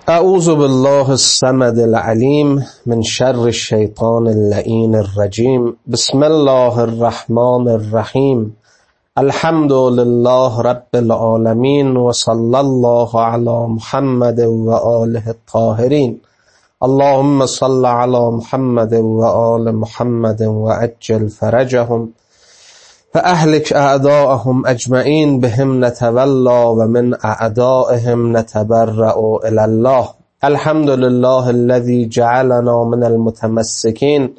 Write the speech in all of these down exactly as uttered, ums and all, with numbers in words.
اعوذ بالله الصمد العلیم من شر الشیطان اللعین الرجیم. بسم الله الرحمن الرحیم. الحمد لله رب العالمین و صلی الله علی محمد و آله الطاهرین. اللهم صل علی محمد و آل محمد و عجل فرجهم فأهلك أعداءهم أجمعين بهم نتولى ومن أعدائهم نتبرأ إلى الله. الحمد لله الذي جعلنا من المتمسكين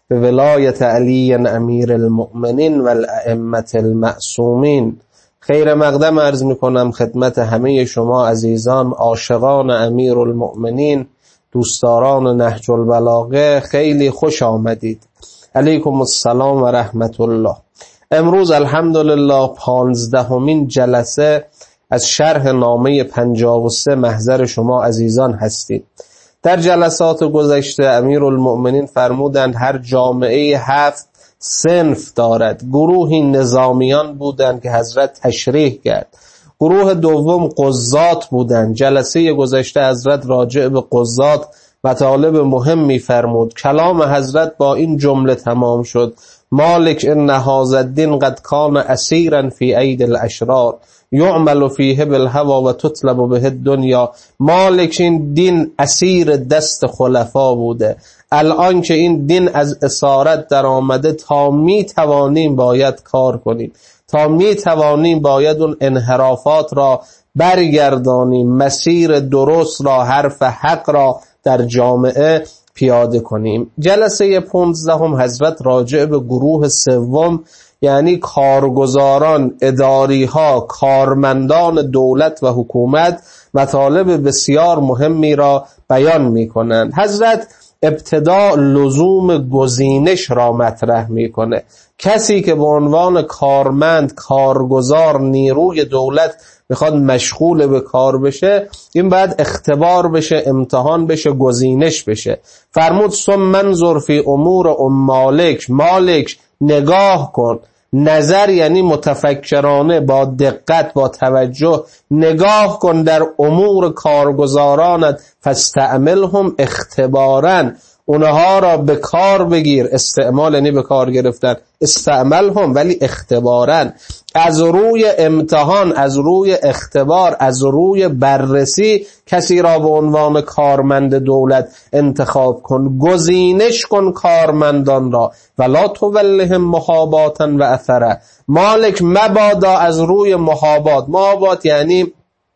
بولاية علي أمير المؤمنين والأئمة المعصومين. خیر مقدم عرض میکنم خدمت همه شما عزیزان عاشقان امیر المؤمنین، دوستداران نهج البلاغه. خیلی خوش آمدید. علیکم السلام و رحمت الله. امروز الحمدلله پانزدهمین جلسه از شرح نامه پنجاه و سه محضر شما عزیزان هستید. در جلسات گذشته امیرالمؤمنین فرمودند هر جامعه هفت صنف دارد. گروهی نظامیان بودند که حضرت تشریح کرد. گروه دوم قضات بودند. جلسه گذشته حضرت راجع به قضات مطالب مهمی فرمود. کلام حضرت با این جمله تمام شد: مالک ان هذا الدین قد کان اسیرا فی اید الاشرار یعمل فیه بالهوى و تطلب به الدنیا. مالک این دین اسیر دست خلفا بوده، الان که این دین از اسارت در آمده تا می توانیم باید کار کنیم، تا می توانیم باید اون انحرافات را برگردانیم، مسیر درست را، حرف حق را در جامعه پیاده کنیم. جلسه پانزدهم حضرت راجع به گروه سوم یعنی کارگزاران، اداری ها، کارمندان دولت و حکومت مطالب بسیار مهمی را بیان می کنند. حضرت ابتدا لزوم گزینش را مطرح می کنه. کسی که به عنوان کارمند، کارگزار، نیروی دولت میخواد مشغول به کار بشه، این باید اختبار بشه، امتحان بشه، گزینش بشه. فرمود ثم منظر فی امور ام مالک. مالک نگاه کن. نظر یعنی متفکرانه، با دقت، با توجه نگاه کن در امور کارگزارانت. فاستعملهم اختباراً، اونها را به کار بگیر. استعمال یعنی به کار گرفتن. استعملهم ولی اختباراً، از روی امتحان، از روی اختبار، از روی بررسی کسی را به عنوان کارمند دولت انتخاب کن. گزینش کن کارمندان را. ولا تولهم محاباتا و اثرا. مالک مبادا از روی محابات. محابات یعنی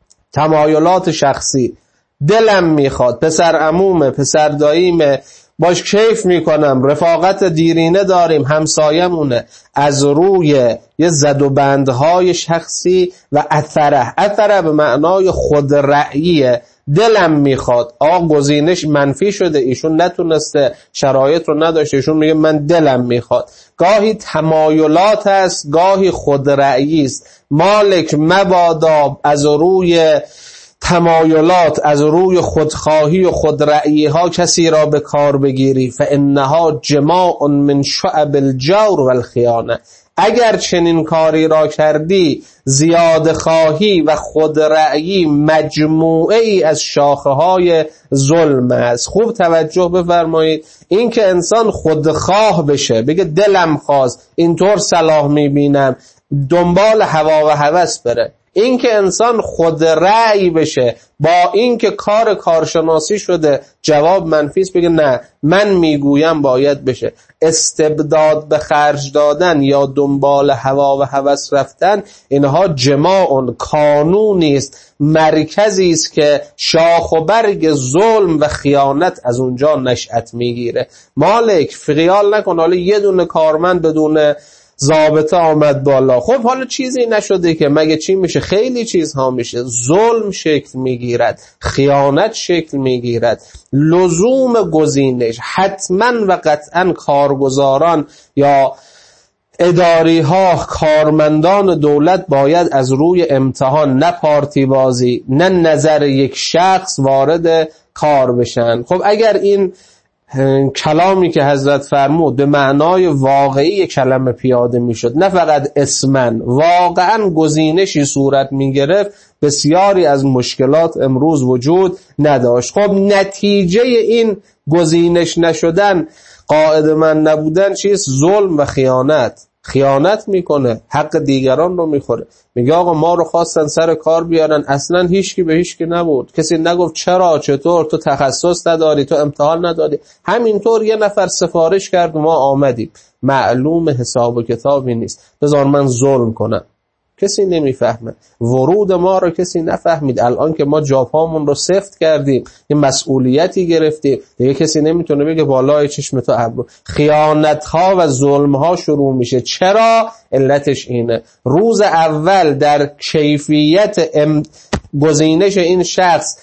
تمایلات شخصی. دلم میخواد، پسر عمومه، پسر داییمه، باش کیف میکنم، رفاقت دیرینه داریم، همسایمونه. از روی یه زد و بندهای شخصی و اثره. اثره به معنای خود رأییه. دلم میخواد. آقا گزینش منفی شده، ایشون نتونسته، شرایط رو نداشته، ایشون میگه من دلم میخواد. گاهی تمایلات است، گاهی خود رأیی است. مالک مبادا از روی تمایلات، از روی خودخواهی و خودرأیی ها کسی را به کار بگیری. فانها جماع من شعب الجور والخیانه. اگر چنین کاری را کردی، زیاده خواهی و خودرأیی مجموعه ای از شاخه های ظلم است. خوب توجه بفرمایید. این که انسان خودخواه بشه، بگه دلم خواست، اینطور صلاح میبینم، دنبال هوا و هوس بره. این که انسان خود رأی بشه، با این که کار کارشناسی شده جواب منفیس، بگه نه من میگویم باید بشه. استبداد به خرج دادن یا دنبال هوا و هوس رفتن، اینها جماع، کانونی است، مرکزی است که شاخ و برگ ظلم و خیانت از اونجا نشأت میگیره. مالک خیال نکن حالا یه دونه کارمند بدون ضابطه آمد بالا، خب حالا چیزی نشده که، مگه چی میشه؟ خیلی چیزها میشه. ظلم شکل میگیرد، خیانت شکل میگیرد. لزوم گزینش. حتما و قطعا کارگزاران یا اداری ها، کارمندان دولت باید از روی امتحان، نه پارتی بازی، نه نظر یک شخص وارد کار بشن. خب اگر این کلامی که حضرت فرمود به معنای واقعی کلمه پیاده میشد، نه فقط اسمن، واقعا گزینشی صورت میگرفت، بسیاری از مشکلات امروز وجود نداشت. خب نتیجه این گزینش نشدن، قاعده من نبودن چیست؟ ظلم و خیانت. خیانت میکنه، حق دیگران رو میخوره. میگه آقا ما رو خواستن سر کار بیارن، اصلا هیچکی به هیچکی نبود، کسی نگفت چرا، چطور، تو تخصص نداری، تو امتحان نداری، همینطور یه نفر سفارش کرد و ما آمدیم. معلوم حساب و کتابی نیست، بذار من ظلم کنم. کسی نمیفهمه، ورود ما رو کسی نفهمید. الان که ما جاپامون رو سفت کردیم، یه مسئولیتی گرفتیم، دیگه کسی نمیتونه بگه بالای چشم تو ابرو. خیانت ها و ظلم ها شروع میشه. چرا؟ علتش اینه، روز اول در کیفیت ام... گزینش این شخص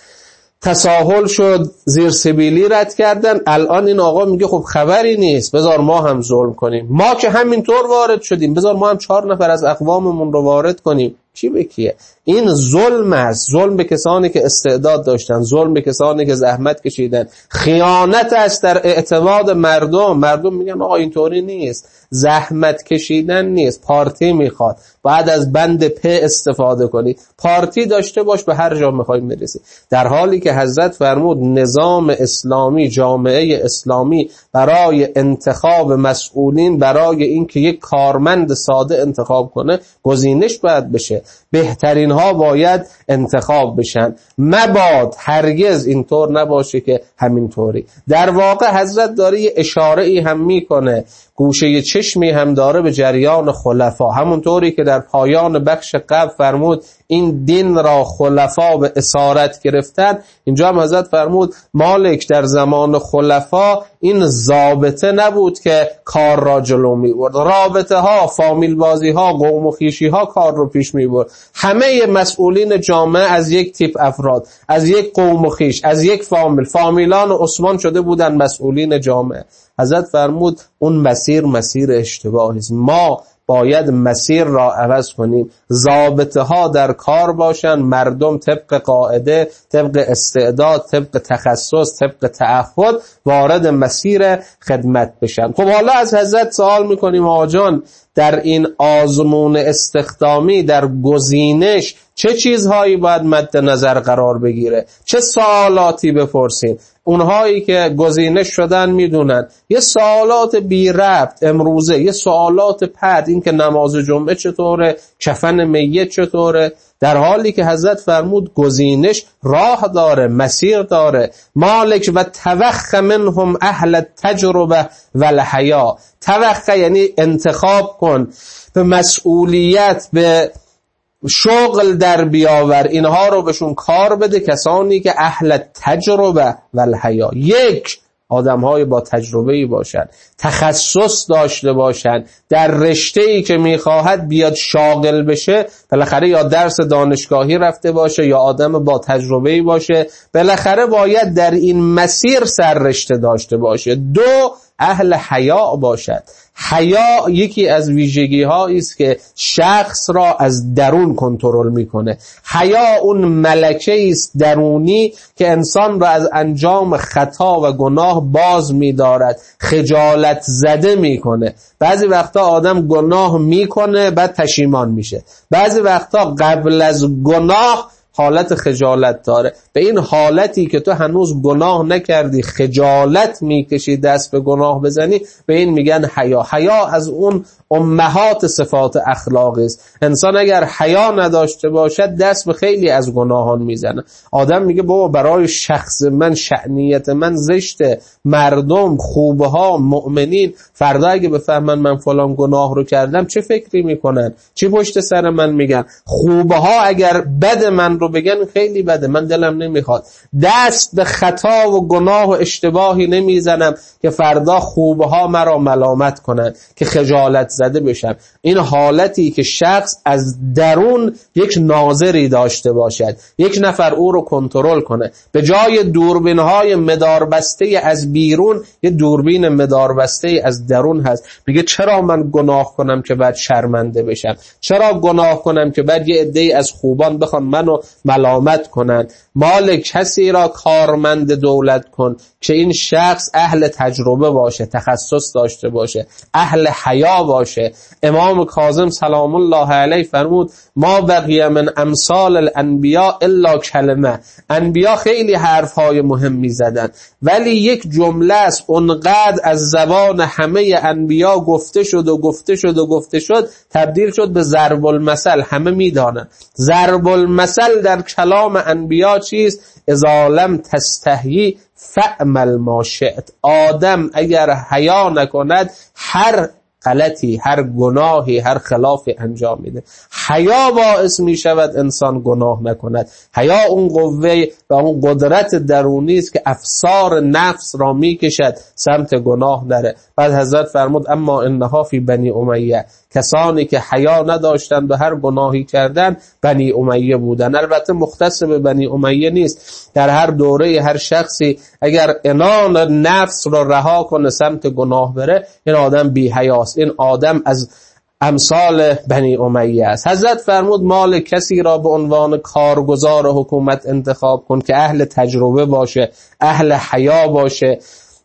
تساهل شد، زیر سبیلی رد کردن. الان این آقا میگه خب خبری نیست، بذار ما هم ظلم کنیم. ما که همینطور وارد شدیم، بذار ما هم چهار نفر از اقواممون رو وارد کنیم. کی به کیه؟ این ظلم است. ظلم به کسانی که استعداد داشتن، ظلم به کسانی که زحمت کشیدن. خیانت است در اعتماد مردم. مردم میگن آقا اینطوری نیست، زحمت کشیدن نیست، پارتی میخواد، بعد از بند پ استفاده کنی، پارتی داشته باش، به هر جا میخوای میرسی. در حالی که حضرت فرمود نظام اسلامی، جامعه اسلامی برای انتخاب مسئولین، برای اینکه یک کارمند ساده انتخاب کنه، گزینش باید بشه، بهترین ها باید انتخاب بشن. مباد هرگز اینطور نباشه که همینطوری. در واقع حضرت داره یه اشاره ای هم میکنه، گوشه چشمی هم داره به جریان خلفا. همونطوری که در پایان بخش قبل فرمود این دین را خلفا به اسارت گرفتن، اینجا هم حضرت فرمود مالک در زمان خلفا این ضابطه نبود که کار را جلو می برد. رابطه ها، فامیل بازی ها، قوم و خویشی ها کار رو پیش می برد. همه مسئولین جامعه از یک تیپ افراد، از یک قوم و خویش، از یک فامیل، فامیلان عثمان شده بودن مسئولین جامعه. حضرت فرمود اون مسیر مسیر اشتباهی است. ما باید مسیر را عوض کنیم، ضابطه ها در کار باشن، مردم طبق قاعده، طبق استعداد، طبق تخصص، طبق تعهد وارد مسیر خدمت بشن. خب حالا از حضرت سوال میکنیم آقا جان، در این آزمون استخدامی، در گزینش چه چیزهایی باید مد نظر قرار بگیره؟ چه سوالاتی بپرسیم؟ اونهایی که گزینش شدن میدونن یه سوالات بی ربط امروزه، یه سوالات پرت، این که نماز جمعه چطوره، کفن میت چطوره، در حالی که حضرت فرمود گزینش راه داره، مسیر داره. مالک و توخ منهم اهل التجربه و الحیا. توخ یعنی انتخاب کن، به مسئولیت، به شغل در بیاور، اینها رو بهشون کار بده، کسانی که اهل تجربه و الحیا، یک آدم‌های با تجربه‌ای باشن، تخصص داشته باشن، در رشته‌ای که می‌خواهد بیاد شاغل بشه، بالاخره یا درس دانشگاهی رفته باشه یا آدم با تجربه‌ای باشه، بالاخره باید در این مسیر سررشته داشته باشه. دو، اهل حیا باشد. حیا یکی از ویژگی هایی است که شخص را از درون کنترل میکنه. حیا اون ملکه است درونی که انسان را از انجام خطا و گناه باز می‌دارد، خجالت زده میکنه. بعضی وقتا آدم گناه میکنه بعد پشیمان میشه، بعضی وقتا قبل از گناه حالت خجالت داره. به این حالتی که تو هنوز گناه نکردی خجالت میکشی دست به گناه بزنی، به این میگن حیا. حیا از اون امهات صفات اخلاقی است. انسان اگر حیا نداشته باشد دست به خیلی از گناهان میزنه. آدم میگه بابا برای شخص من، شأنیت من زشته، مردم، خوبه ها، مؤمنین فردا اگه بفهمن من فلان گناه رو کردم چه فکری میکنن، چی پشت سر من میگن. خوبه ها اگر بد من رو بگن خیلی بده، من دلم نمیخواد. دست به خطا و گناه و اشتباهی نمیزنم که فردا خوبه ها مرا ملامت کنن، که خجالت زده بشم. این حالتی که شخص از درون یک ناظری داشته باشد، یک نفر او رو کنترل کنه. به جای دوربین‌های مداربسته از بیرون یه دوربین مداربسته از درون هست. میگه چرا من گناه کنم که بعد شرمنده بشم؟ چرا گناه کنم که بعد یه عده‌ای از خوبان بخوان منو ملامت کنند. مال کسی را کارمند دولت کن که این شخص اهل تجربه باشه، تخصص داشته باشه، اهل حیا باشه. امام کاظم سلام الله علیه فرمود ما بقیه من امثال الانبیاء الا کلمه. انبیا خیلی حرفهای مهمی زدن ولی یک جمله است اونقدر از زبان همه انبیا گفته شد و گفته شد و گفته شد تبدیل شد به ضرب المثل. همه میدانن ضرب المثل در کلام انبیا چیست؟ اذا لم تستحیی فاعمل ما شئت. آدم اگر حیا نکند هر غلطی، هر گناهی، هر خلافی انجام میده. حیا باعث میشود انسان گناه نکند. حیا اون قوه و اون قدرت درونی است که افسار نفس را میکشد سمت گناه نره. بعد حضرت فرمود اما انها فی بنی امیه، کسانی که حیا نداشتن به هر گناهی کردن بنی امیه بودن. البته مختص به بنی امیه نیست، در هر دوره هر شخصی اگر عنان نفس را رها کنه سمت گناه بره این آدم بی حیاست، این آدم از امثال بنی امیه است. حضرت فرمود مال کسی را به عنوان کارگزار حکومت انتخاب کن که اهل تجربه باشه، اهل حیا باشه،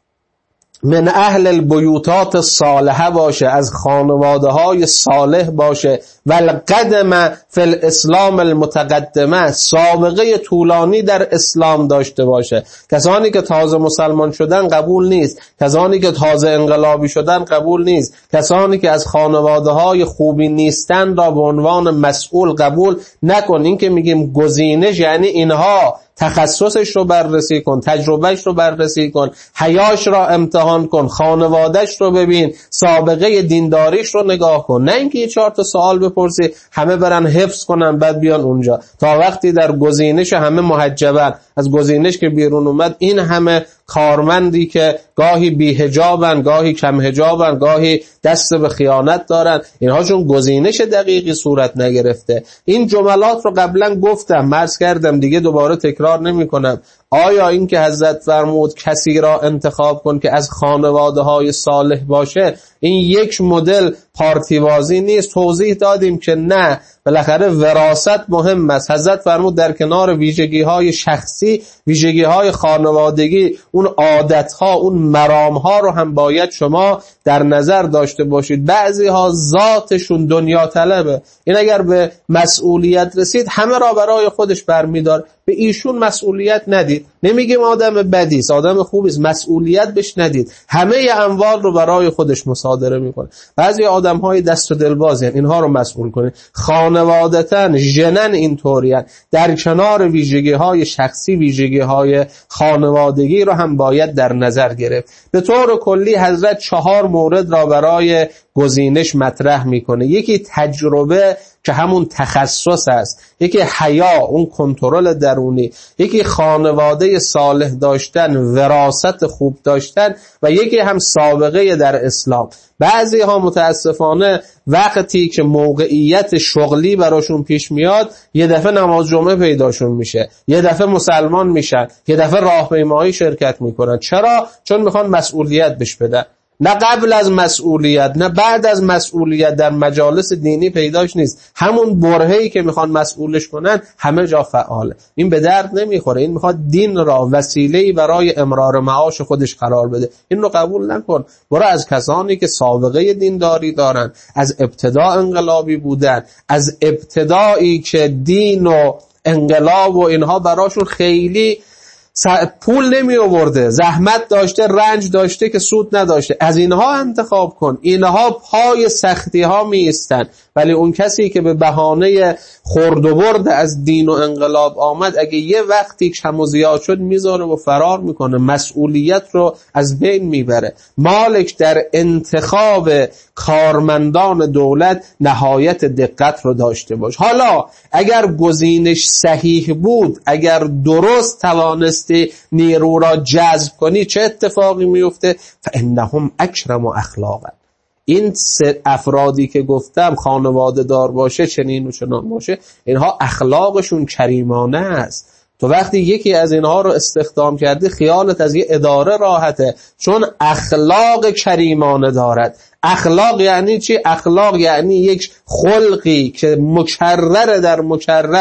من اهل البیوتات صالحه باشه، از خانواده های صالح باشه، و القدم فی الاسلام المتقدمه، سابقه طولانی در اسلام داشته باشه. کسانی که تازه مسلمان شدن قبول نیست، کسانی که تازه انقلابی شدن قبول نیست، کسانی که از خانواده های خوبی نیستن را به عنوان مسئول قبول نکن. این که میگیم گزینش یعنی اینها تخصصش رو بررسی کن، تجربهش رو بررسی کن، حیاش را امتحان کن، خانوادهش رو ببین، سابقه دینداریش رو نگاه کن. نه اینکه یه چهار تا سوال بپرسی همه برن حفظ کنن بعد بیان اونجا. تا وقتی در گزینش همه محجبن، از گزینش که بیرون اومد این همه کارمندی که گاهی بی حجابن، گاهی کم حجابن، گاهی دست به خیانت دارن، اینها چون گزینش دقیقی صورت نگرفته. این جملات رو قبلا گفتم، عرض کردم، دیگه دوباره تکرار نمی کنم. آیا این که حضرت فرمود کسی را انتخاب کن که از خانواده های صالح باشه این یک مدل پارتیوازی نیست؟ توضیح دادیم که نه، بالاخره وراثت مهم است. حضرت فرمود در کنار ویژگی های شخصی، ویژگی های خانوادگی، اون عادت ها، اون مرام ها رو هم باید شما در نظر داشته باشید. بعضی ها ذاتشون دنیا طلبه، این اگر به مسئولیت رسید همه را برای خودش برمیدار، به ایشون مسئولیت ندید. نمیگیم آدم بدی است، آدم خوبی است، مسئولیت بهش ندید، همه اموال رو برای خودش مصادره میکنه. بعضی آدم‌های دست و دلبازی هستند، اینها رو مسئول کنید. خانوادتاً ژنن اینطوریه، در کنار ویژگی‌های شخصی ویژگی‌های خانوادگی رو هم باید در نظر گرفت. به طور کلی حضرت چهار مورد را برای گزینش مطرح میکنه. یکی تجربه که همون تخصص است، یکی حیا اون کنترل درونی، یکی خانواده صالح داشتن، وراثت خوب داشتن، و یکی هم سابقه در اسلام. بعضی ها متاسفانه وقتی که موقعیت شغلی براشون پیش میاد یه دفعه نماز جمعه پیداشون میشه، یه دفعه مسلمان میشن، یه دفعه راهپیمایی شرکت میکنن. چرا؟ چون میخوان مسئولیت بهش بدن. نه قبل از مسئولیت نه بعد از مسئولیت در مجالس دینی پیداش نیست. همون برهه‌ای که میخوان مسئولش کنن همه جا فعاله. این به درد نمیخوره. این میخواد دین را وسیله‌ای برای امرار معاش خودش قرار بده. این رو قبول نکن. برو از کسانی که سابقه دینداری دارن، از ابتدا انقلابی بودن، از ابتدایی که دین و انقلاب و اینها براشون خیلی پول نمی آورده، زحمت داشته، رنج داشته که سود نداشته، از اینها انتخاب کن. اینها پای سختی ها می ایستن. ولی اون کسی که به بهانه خورد و برد از دین و انقلاب آمد، اگه یه وقتی کم و زیاد شد میذاره و فرار میکنه، مسئولیت رو از بین میبره. مالک در انتخاب کارمندان دولت نهایت دقت رو داشته باش. حالا اگر گزینش صحیح بود، اگر درست توانستی نیرو را جذب کنی، چه اتفاقی میفته؟ فانهم اکرم اخلاقا. این سه افرادی که گفتم، خانواده دار باشه، چنین و چنان باشه، اینها اخلاقشون کریمانه است. تو وقتی یکی از اینها رو استخدام کردی خیالت از یه اداره راحته، چون اخلاق کریمانه دارد. اخلاق یعنی چی؟ اخلاق یعنی یک خلقی که مکرر در مکرر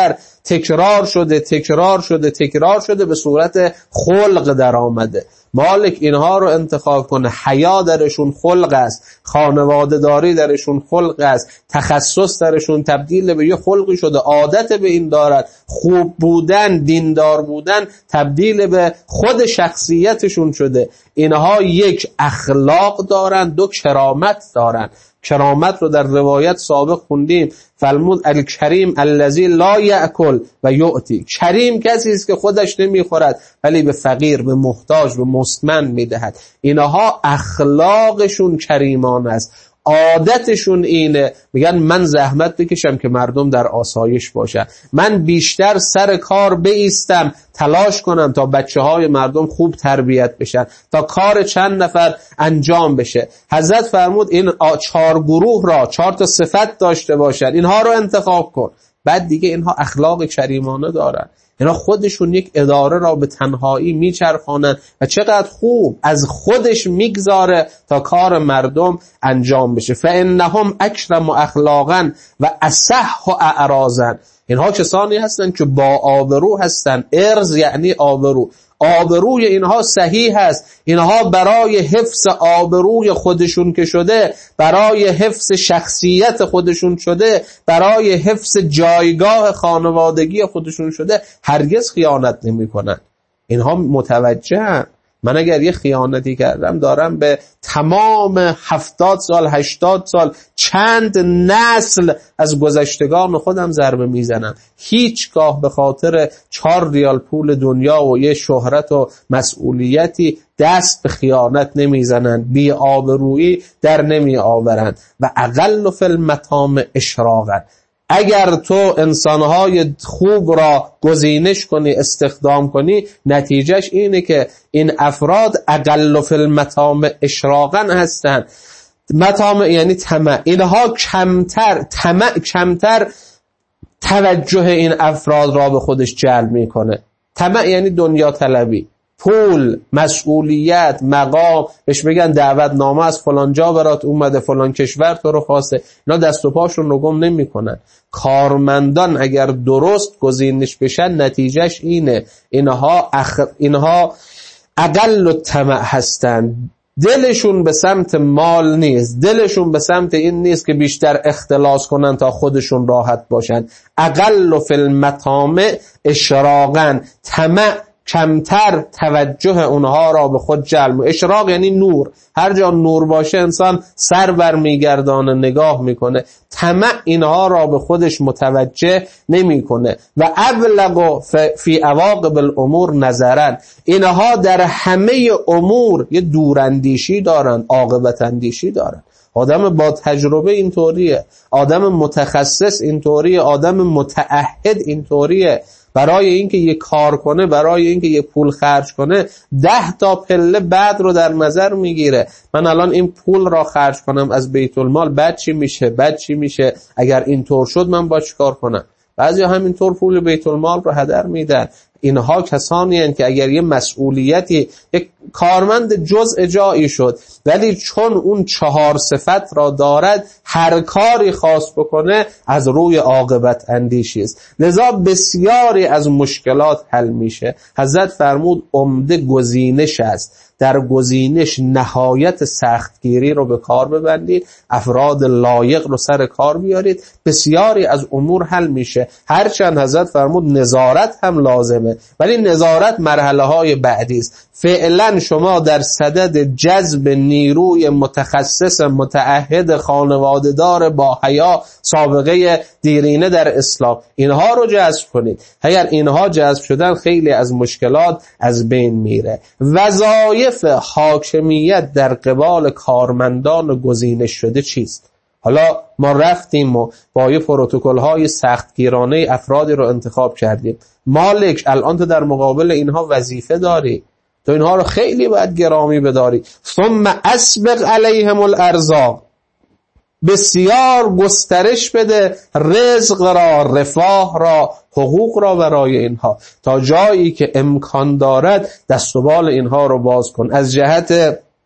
تکرار شده تکرار شده تکرار شده به صورت خلق در آمده. مالک اینها رو انتخاب کنه. حیا درشون خلق است، خانواده داری درشون خلق است، تخصص درشون تبدیل به یه خلقی شده، عادت به این دارد، خوب بودن دیندار بودن تبدیل به خود شخصیتشون شده. اینها یک اخلاق دارن، دو کرامت دارن. کرامت رو در روایت سابق خوندیم، فرمود الکریم الذی لا یأکل و یعطی. کریم کسی است که خودش نمیخورد ولی به فقیر، به محتاج، به مستمن میدهد. اینها اخلاقشون کریمان است، عادتشون اینه. میگن من زحمت بکشم که مردم در آسایش باشن، من بیشتر سر کار بایستم تلاش کنم تا بچه های مردم خوب تربیت بشن، تا کار چند نفر انجام بشه. حضرت فرمود این چهار گروه را، چهار تا صفت داشته باشن، اینها رو انتخاب کن. بعد دیگه اینها اخلاق کریمانه دارن، اینا خودشون یک اداره را به تنهایی میچرخانن و چقدر خوب از خودش میگذاره تا کار مردم انجام بشه. فانهم اکرم اخلاقا و اصح اعراضا. اینها کسانی هستن که با آبرو هستن. ارز یعنی آبرو. آبروی اینها صحیح هست. اینها برای حفظ آبروی خودشون که شده، برای حفظ شخصیت خودشون شده، برای حفظ جایگاه خانوادگی خودشون شده، هرگز خیانت نمی کنن. اینها متوجهن من اگر یه خیانتی کردم دارم به تمام هفتاد سال هشتاد سال چند نسل از گذشتگان خودم ضربه میزنم. هیچگاه به خاطر چهار ریال پول دنیا و یه شهرت و مسئولیتی دست به خیانت نمیزنن، بی آبرویی در نمی آورند. و اقل فی المطامع اشراقا. اگر تو انسانهای خوب را گزینش کنی، استخدام کنی، نتیجهش اینه که این افراد اقل فی المطامع اشراقا هستن. مطامع یعنی طمع. اینها کمتر طمع کمتر توجه این افراد را به خودش جلب میکنه. طمع یعنی دنیا طلبی، پول، مسئولیت، مقام. بهش میگن دعوت نامه از فلان جا برات اومده، فلان کشور تو رو خواسته. اینا دست و پاشون رو گم نمی کنن. کارمندان اگر درست گزینش بشن نتیجهش اینه اینها اخ... اینها اقل الطمع هستن. دلشون به سمت مال نیست، دلشون به سمت این نیست که بیشتر اختلاس کنن تا خودشون راحت باشن. اقل فی المطامع اشراقا. طمع کمتر توجه اونها را به خود جلب. اشراق یعنی نور. هر جا نور باشه انسان سر بر میگردانه، نگاه میکنه. طمع اینها را به خودش متوجه نمیکنه. و ابلغ فی عواقب الامور نظرا. اینها در همه امور یه دوراندیشی دارن، عاقبت اندیشی دارن. آدم با تجربه اینطوریه، آدم متخصص اینطوریه، آدم متعهد اینطوریه. برای اینکه یه کار کنه، برای اینکه یه پول خرج کنه، ده تا پله بعد رو در نظر میگیره. من الان این پول را خرج کنم از بیت المال، بعد چی میشه؟ بعد چی میشه؟ اگر اینطور شد من با چی کار کنم؟ بعضی همینطور پول بیت المال رو هدر میدن. اینها کسانی هستند که اگر یه مسئولیتی، یک کارمند جزء جایی شد ولی چون اون چهار صفت را دارد هر کاری خواست بکنه از روی عاقبت اندیشی است. لذا بسیاری از مشکلات حل میشه. حضرت فرمود عمده گزینش است. در گزینش نهایت سختگیری رو به کار ببندید، افراد لایق رو سر کار بیارید، بسیاری از امور حل میشه. هرچند حضرت فرمود نظارت هم لازمه ولی نظارت مرحله های بعدی است. فعلا شما در صدد جذب نیروی متخصص متعهد خانواده‌دار با حیا، سابقه دیرینه در اسلام، اینها رو جذب کنید. اگر اینها جذب شدن خیلی از مشکلات از بین میره. وظایف حاکمیت در قبال کارمندان گزینش شده چیست؟ حالا ما رفتیم و با یه پروتکل های سختگیرانه افرادی رو انتخاب کردیم. مالک الان تو در مقابل اینها وظیفه داری، تو اینها رو خیلی باید گرامی بداری. ثم اسبق علیهم الارزاق. بسیار گسترش بده رزق را، رفاه را، حقوق را برای اینها، تا جایی که امکان دارد دست و بال اینها رو باز کن. از جهت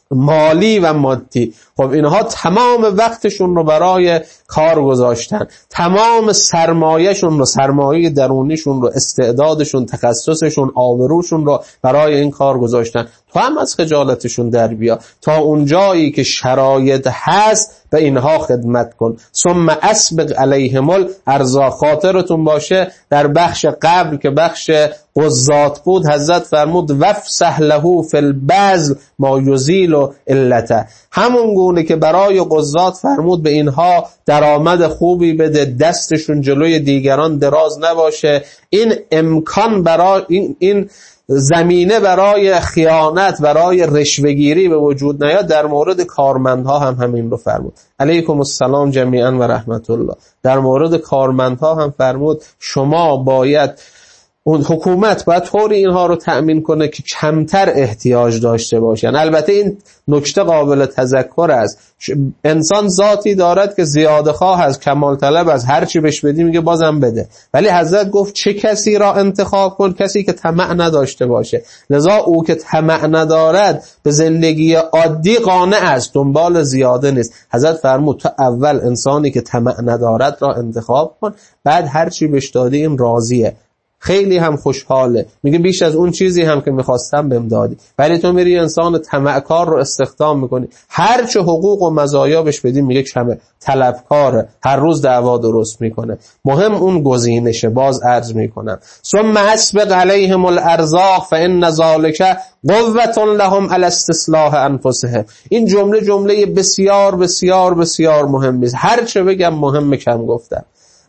مالی و مادی. خب اینها تمام وقتشون رو برای کار گذاشتن، تمام سرمایهشون رو، سرمایه درونیشون رو، استعدادشون، تخصصشون، آبروشون رو برای این کار گذاشتن. تو هم از خجالتشون در بیا، تا اون جایی که شرایط هست به اینها خدمت کن. ثم اسبق علیهم الارزاق. خاطرتون باشه در بخش قبل که بخش قضات بود، حضرت فرمود وفسح له فی البذل ما یزیل علته. همون گونه که برای قضات فرمود به اینها درآمد خوبی بده، دستشون جلوی دیگران دراز نباشه، این امکان برای این, این زمینه برای خیانت، برای رشوه‌گیری به وجود نیاد. در مورد کارمندها هم همین رو فرمود. علیکم السلام جمیعا و رحمت الله. در مورد کارمندها هم فرمود شما باید، اون حکومت باید طوری اینها رو تأمین کنه که کمتر احتیاج داشته باشن. البته این نکته قابل تذکر است، انسان ذاتی دارد که زیاده خواه است، کمال طلب است، هر چی بهش بدی میگه بازم بده. ولی حضرت گفت چه کسی را انتخاب کن؟ کسی که طمع نداشته باشه. لذا او که طمع ندارد به زندگی عادی قانع است، دنبال زیاده نیست. حضرت فرمود تو اول انسانی که طمع ندارد را انتخاب کن، بعد هر چی بهش دادی این راضیه، خیلی هم خوشحاله، میگه بیش از اون چیزی هم که میخواستم بهم دادی. ولی تو میری انسان طمعکار رو استخدام میکنی، هر چه حقوق و مزایا بهش بدی میگه کمه، طلبکاره، هر روز دعوا درست میکنه. مهم اون گزینشه. باز عرض میکنم ثم اسبق علیهم الارزاق فان ذلک قوة لهم علی استصلاح انفسهم. این جمله جمله بسیار بسیار بسیار مهمی است. هر چه بگم مهم کم گفتم.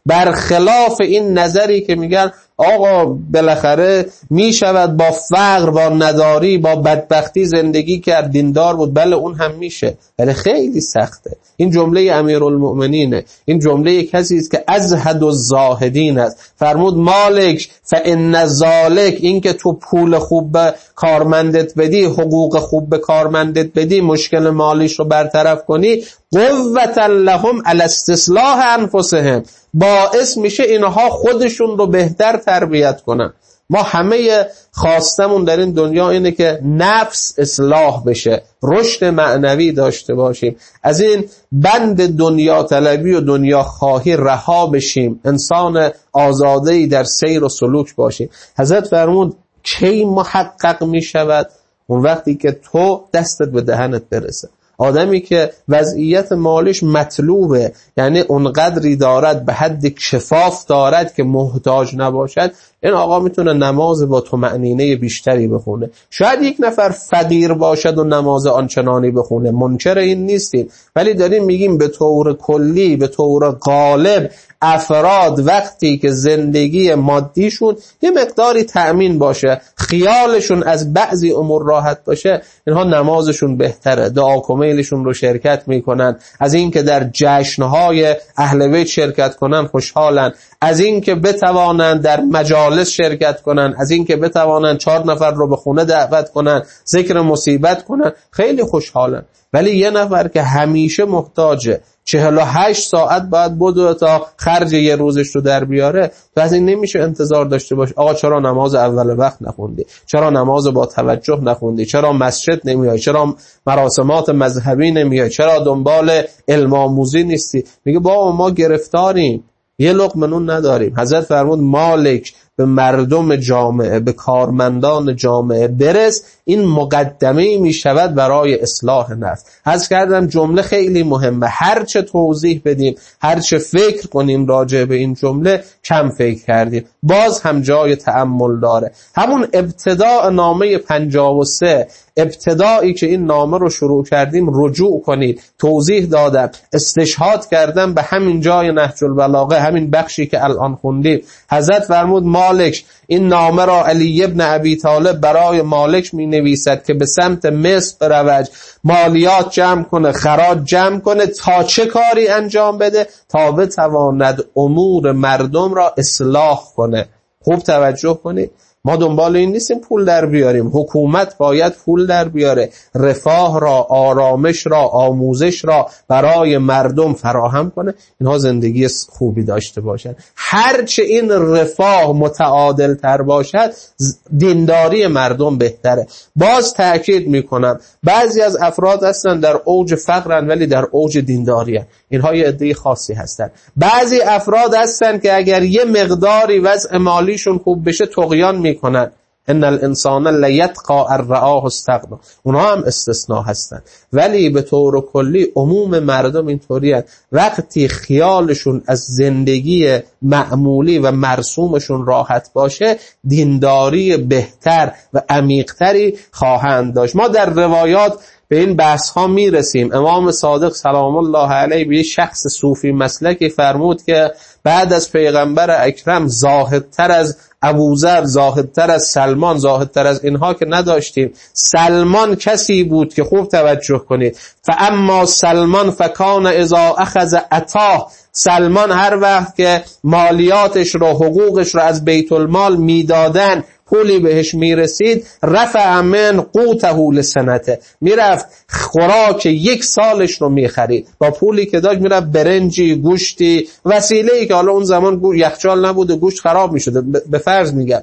برخلاف این نظری که میگن آقا بالاخره میشود با فقر، با نداری، با بدبختی زندگی کرد، دیندار بود. بله اون هم میشه، ولی خیلی سخته. این جمله امیرالمؤمنینه، این جمله کسی است که ازهد الزاهدین است. فرمود مالک فان ذلک، این که تو پول خوب به کارمندت بدی، حقوق خوب به کارمندت بدی، مشکل مالیش رو برطرف کنی، قوة لهم علی استصلاح انفسهم، باعث میشه اینها خودشون رو بهتر تربیت کنن. ما همه خواستمون در این دنیا اینه که نفس اصلاح بشه، رشد معنوی داشته باشیم، از این بند دنیا طلبی و دنیا خواهی رها بشیم، انسان آزاده‌ای در سیر و سلوک باشیم. حضرت فرمود کی محقق می شود؟ اون وقتی که تو دستت به دهنت برسه. آدمی که وضعیت مالیش مطلوبه، یعنی اونقدری دارد به حد کفاف دارد که محتاج نباشد، این آقا میتونه نماز با طمأنینه بیشتری بخونه. شاید یک نفر فقیر باشد و نماز آنچنانی بخونه، منکر این نیستیم، ولی داریم میگیم به طور کلی، به طور غالب افراد وقتی که زندگی مادیشون یه مقداری تأمین باشه، خیالشون از بعضی امور راحت باشه، اینها نمازشون بهتره، دعا کمیلشون رو شرکت میکنن، از این که در جشنهای اهل بیت شرکت کنن خوشحالن، از این که بتوانن در مجالس شرکت کنن، از این که بتوانن چهار نفر رو به خونه دعوت کنن، ذکر مصیبت کنن، خیلی خوشحالن. ولی یه نفر که همیشه محتاجه، چهل و هشت ساعت باید بدو تا خرج یه روزش رو در بیاره، تو از این نمیشه انتظار داشته باش آقا چرا نماز اول وقت نخوندی، چرا نماز با توجه نخوندی، چرا مسجد نمیای، چرا مراسمات مذهبی نمیای، چرا دنبال علم آموزی نیستی. میگه بابا ما گرفتاریم، یه لقمه نون نداریم. حضرت فرمود مالک به مردم جامعه، به کارمندان جامعه برس، این مقدمه می شود برای اصلاح نفس. حذف کردم جمله خیلی مهمه، هر چه توضیح بدیم، هر چه فکر کنیم راجع به این جمله کم فکر کردیم، باز هم جای تأمل داره. همون ابتداء نامه پنجاه و سه، ابتدایی که این نامه رو شروع کردیم رجوع کنید، توضیح دادم، استشهاد کردم به همین جای نهج البلاغه، همین بخشی که الان خوندیم. حضرت فرمود مالک این نامه را علی ابن ابی طالب برای مالک می نویسد که به سمت مصر برود، مالیات جمع کنه، خراج جمع کنه، تا چه کاری انجام بده؟ تا بتواند امور مردم را اصلاح کنه. خوب توجه کنید، ما دنبال این نیستیم پول در بیاریم. حکومت باید پول در بیاره، رفاه را، آرامش را، آموزش را برای مردم فراهم کنه، اینها زندگی خوبی داشته باشن. هرچه این رفاه متعادل تر باشد دینداری مردم بهتره. باز تأکید میکنم بعضی از افراد هستن در اوج فقرن ولی در اوج دینداری هستن. اینها یه عده خاصی هستن. بعضی افراد هستن که اگر یه مقداری وضع مالیشون خوب بشه طغیان میکنن. ان الانسان لیطغی ان رآه استغنی. اونها هم استثناء هستن، ولی به طور کلی عموم مردم اینطوری هستن. وقتی خیالشون از زندگی معمولی و مرسومشون راحت باشه دینداری بهتر و عمیق‌تری خواهند داشت. ما در روایات به این بحث ها میرسیم. امام صادق سلام الله علیه به شخص صوفی مسلکی فرمود که بعد از پیغمبر اکرم زاهدتر از ابوذر، زاهدتر از سلمان، زاهدتر از اینها که نداشتیم. سلمان کسی بود که خوب توجه کنید، فاما سلمان فکان اذا اخذ عطاه. سلمان هر وقت که مالیاتش رو، حقوقش رو از بیت المال میدادن، پولی بهش میرسید، رفع من قوته لسنته، میرفت خوراک یک سالش رو میخرید. با پولی که داشت میرفت برنجی، گوشتی، وسیله‌ای که حالا اون زمان یخچال نبوده، گوشت خراب میشده، به فرض میگم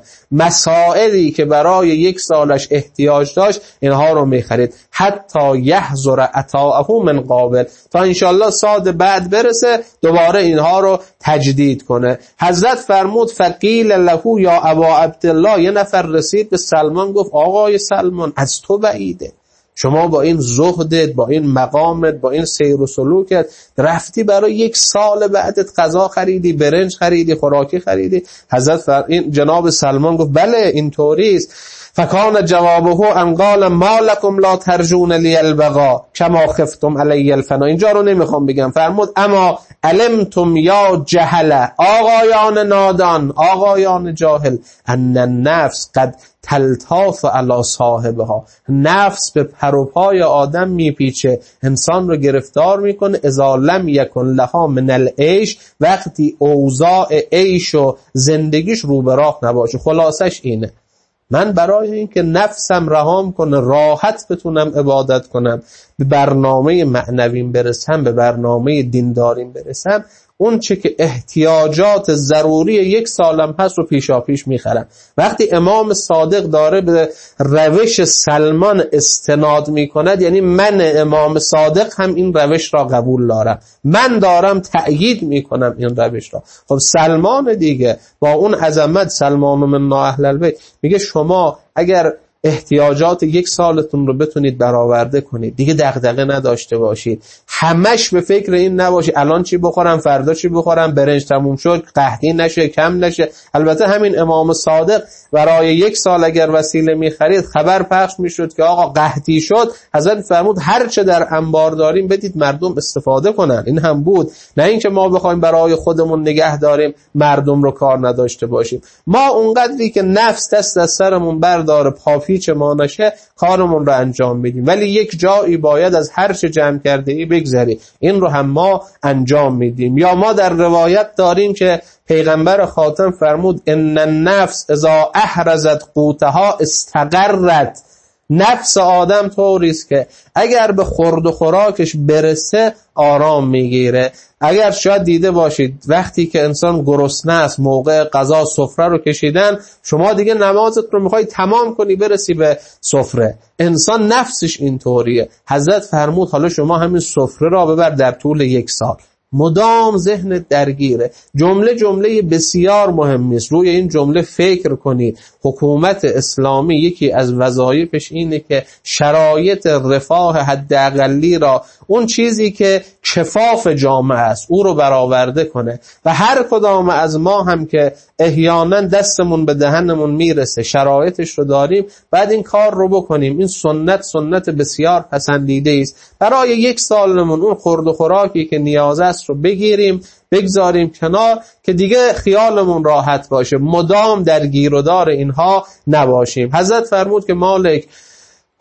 مسائلی که برای یک سالش احتیاج داشت اینها رو میخرید. حتی یحضر عطاءه من قابل، تا انشالله سال بعد برسه دوباره اینها رو تجدید کنه. حضرت فرمود فقیل له یا ابا عبدالله، یه نفر رسید به سلمان گفت آقای سلمان از تو بعیده، شما با این زهدت، با این مقامت، با این سیر و سلوکت رفتی برای یک سال بعدت غذا خریدی، برنج خریدی، خوراکی خریدی. حضرت فر... این جناب سلمان گفت بله اینطوری است. فکان جوابه ان قال ما لکم لا ترجون لی البقاء کما خفتم علی الفنا. اینجا رو نمیخوام بگم. فرمود اما علمتم یا جهل، آقایان نادان، آقایان جاهل، ان النفس قد تلتاف علی صاحبها، نفس به پر و پای آدم میپیچه، انسان رو گرفتار میکنه. اذا لم یکن لها من العیش، وقتی اوضاع عیش و زندگیش رو به راه نباشه. خلاصش اینه، من برای اینکه نفسم رهام کنه، راحت بتونم عبادت کنم، به برنامه معنویم برسم، به برنامه دینداریم برسم، اون چه که احتیاجات ضروری یک سالم هست رو پیشا پیش میخرم. وقتی امام صادق داره به روش سلمان استناد میکند، یعنی من امام صادق هم این روش را قبول دارم، من دارم تأیید میکنم این روش را. خب سلمان دیگه با اون عظمت، سلمان من اهل البیت، میگه شما اگر احتیاجات یک سالتون رو بتونید برآورده کنید، دیگه دغدغه نداشته باشید، همش به فکر این نباشید الان چی بخورم، فردا چی بخورم، برنج تموم شد، قحطی نشه، کم نشه. البته همین امام صادق برای یک سال اگر وسیله می‌خرید خبر پخش می‌شد که آقا قحطی شد، حضرت فرمود هر چه در انبار داریم بدید مردم استفاده کنن. این هم بود، نه اینکه ما بخوایم برای خودمون نگه داریم مردم رو کار نداشته باشیم. ما اونقدری که نفس دست از سرمون برداره پاپی چه ما نشه کارمون رو انجام بدیم، ولی یک جایی باید از هر چه جمع کرده ای بگذری. این رو هم ما انجام میدیم. یا ما در روایت داریم که پیغمبر خاتم فرمود ان النفس اذا احرزت قوتها استقرت. نفس آدم طوری است که اگر به خورد و خوراکش برسه آرام میگیره. اگر شاید دیده باشید وقتی که انسان گرسنه است، موقع غذا سفره رو کشیدن، شما دیگه نمازت رو میخوای تمام کنی برسی به سفره. انسان نفسش اینطوریه. حضرت فرمود حالا شما همین سفره را ببر در طول یک سال، مدام ذهن درگیره. جمله جمله بسیار مهمی است، روی این جمله فکر کنید. حکومت اسلامی یکی از وظایفش اینه که شرایط رفاه حداقلی را، اون چیزی که کفاف جامعه است، او رو برآورده کنه. و هر کدام از ما هم که احیانا دستمون به دهنمون میرسه، شرایطش رو داریم، بعد این کار رو بکنیم. این سنت سنت بسیار پسندیده است. برای یک سالمون اون خورد و خوراکی که نیاز است رو بگیریم، بگذاریم کنار که دیگه خیالمون راحت باشه، مدام در گیر و دار اینها نباشیم. حضرت فرمود که مالک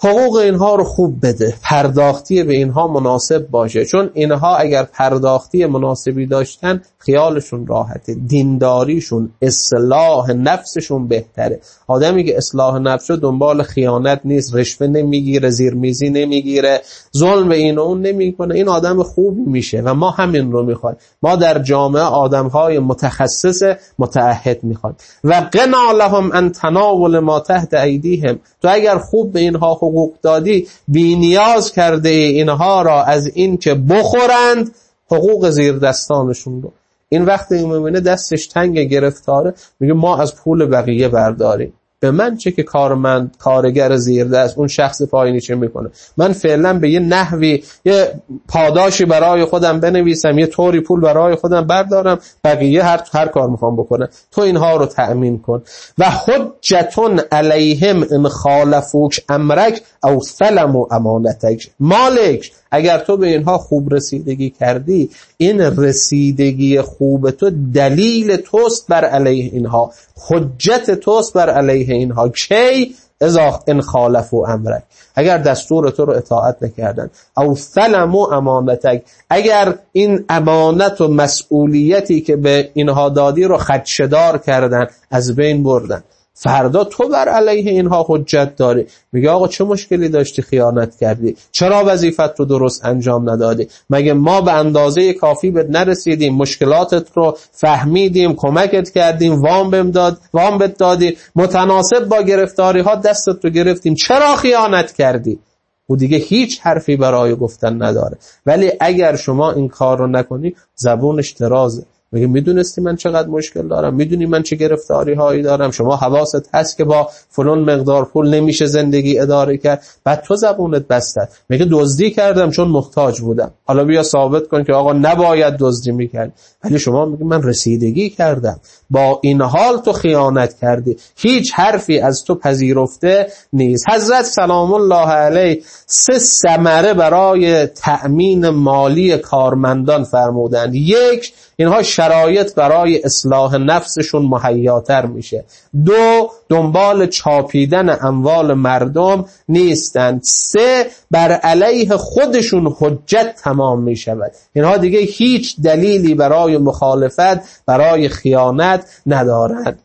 حقوق اینها رو خوب بده، پرداختی به اینها مناسب باشه، چون اینها اگر پرداختی مناسبی داشتن خیالشون راحته، دینداریشون، اصلاح نفسشون بهتره. آدمی که اصلاح نفس رو دنبال خیانت نیست، رشوه نمیگیره، زیرمیزی نمیگیره، ظلم به این و اون نمیکنه، این آدم خوب میشه و ما همین رو میخوایم. ما در جامعه آدمهای متخصص متعهد میخوایم. و قنا لهم ان تناول ما تحت ایدیهم، تو اگر خوب به اینها حقوق دادی، بی نیاز کرده اینها را از این که بخورند حقوق زیر دستانشون رو. این وقت این میبینه دستش تنگ گرفتاره، میگه ما از پول بقیه برداریم، به من چه که کارمند کارگر زیر دست اون شخص پایینی چه میکنه، من فعلا به یه نحوی یه پاداشی برای خودم بنویسم، یه طوری پول برای خودم بردارم، بقیه هر هر کار میخوام بکنه، تو اینها رو تأمین کن. و حجتون علیهم ان خالفوک امرک او سلموا امانتک، مالک اگر تو به اینها خوب رسیدگی کردی، این رسیدگی خوب تو دلیل توست بر علیه اینها، حجت توست بر علیه اینها. کی؟ اذا ان خالفوا امرک، اگر دستور تو رو اطاعت نکردن، او سلموا امانتک، اگر این امانت و مسئولیتی که به اینها دادی رو خدشه‌دار کردن، از بین بردن، فردا تو بر علیه اینها حجت داری. میگه آقا چه مشکلی داشتی خیانت کردی؟ چرا وظیفت رو درست انجام ندادی؟ مگه ما به اندازه کافی بهت نرسیدیم؟ مشکلاتت رو فهمیدیم، کمکت کردیم، وام بهم داد، وام بهت دادی، متناسب با گرفتاری ها دستت رو گرفتیم، چرا خیانت کردی؟ او دیگه هیچ حرفی برای گفتن نداره. ولی اگر شما این کار رو نکنی، زبونش درازه، میگه میدونستی من چقدر مشکل دارم، میدونی من چه گرفتاری هایی دارم، شما حواست هست که با فلان مقدار پول نمیشه زندگی اداره کرد، بعد تو زبونت بسته. میگه دزدی کردم چون محتاج بودم، حالا بیا ثابت کن که آقا نباید دزدی میکرد. ولی شما میگه من رسیدگی کردم، با این حال تو خیانت کردی، هیچ حرفی از تو پذیرفته نیست. حضرت سلام الله علیه سه ثمره برای تأمین مالی کارمندان فرمودند. یک، اینها شرایط برای اصلاح نفسشون مهیاتر میشه. دو، دنبال چاپیدن اموال مردم نیستند. سه، بر علیه خودشون حجت تمام میشود. اینها دیگه هیچ دلیلی برای مخالفت، برای خیانت ندارند.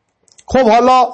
خب حالا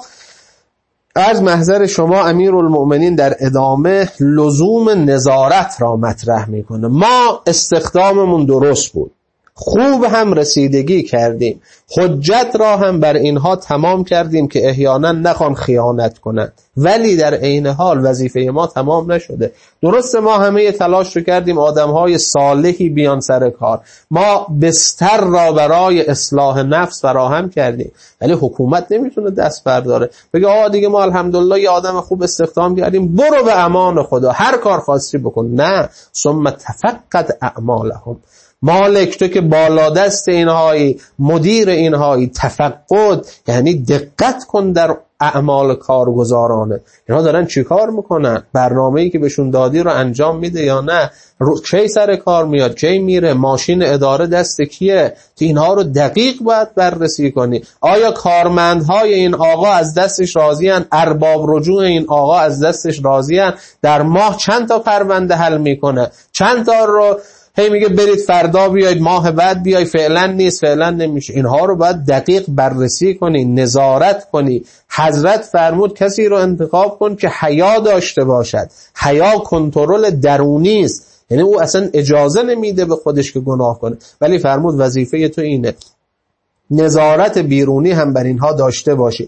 از محضر شما امیرالمؤمنین در ادامه لزوم نظارت را مطرح میکنه. ما استخداممون درست بود، خوب هم رسیدگی کردیم، حجت را هم بر اینها تمام کردیم که احیانا نخوان خیانت کنند، ولی در عین حال وظیفه ما تمام نشده. درسته ما همه تلاش رو کردیم آدمهای صالحی بیان سر کار، ما بستر را برای اصلاح نفس فراهم کردیم، ولی حکومت نمیتونه دست برداره بگه آقا دیگه ما الحمدلله یه آدم خوب استخدام کردیم، برو به امان خدا هر کار خواستی بکن. نه، ثم تفقد اعمالهم، مالک تو که بالا دست اینهایی، مدیر اینهایی، تفقد یعنی دقت کن در اعمال کارگزارانه. اینها دارن چی کار میکنن؟ برنامه‌ای که بهشون دادی رو انجام میده یا نه؟ کی سر کار میاد، کی میره، ماشین اداره دست کیه؟ که اینها رو دقیق باید بررسی کنی. آیا کارمندهای این آقا از دستش راضی‌اند؟ ارباب رجوع این آقا از دستش راضی‌اند؟ در ماه چند تا پرونده حل میکنه؟ چند تا رو هی میگه برید فردا بیاید، ماه بعد بیاید، فعلا نیست، فعلا نمیشه. اینها رو باید دقیق بررسی کنی، نظارت کنی. حضرت فرمود کسی رو انتخاب کن که حیا داشته باشد. حیا کنترل درونی است، یعنی او اصلا اجازه نمیده به خودش که گناه کنه، ولی فرمود وظیفه تو اینه نظارت بیرونی هم بر اینها داشته باشی.